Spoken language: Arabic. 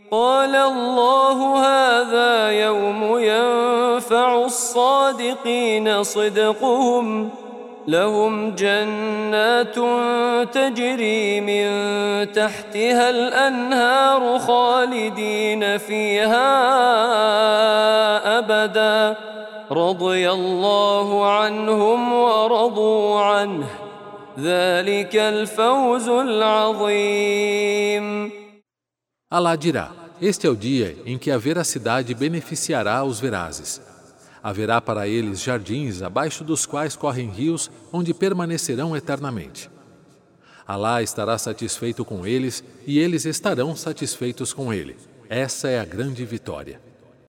قال الله هذا يوم ينفع الصادقين صدقهم لهم جنات تجري من تحتها الأنهار خالدين فيها أبدا رضي الله عنهم ورضوا عنه ذلك الفوز العظيم. Alá dirá: este é o dia em que a veracidade beneficiará os verazes. Haverá para eles jardins abaixo dos quais correm rios onde permanecerão eternamente. Alá estará satisfeito com eles e eles estarão satisfeitos com ele. Essa é a grande vitória.